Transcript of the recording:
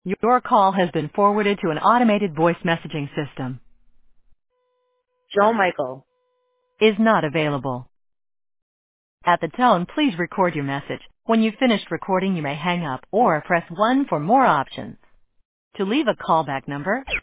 Your call has been forwarded to an automated voice messaging system. Joe Michael. Is not available. At the tone, please record your message. When you've finished recording, you may hang up or press 1 for more options. To leave a callback number,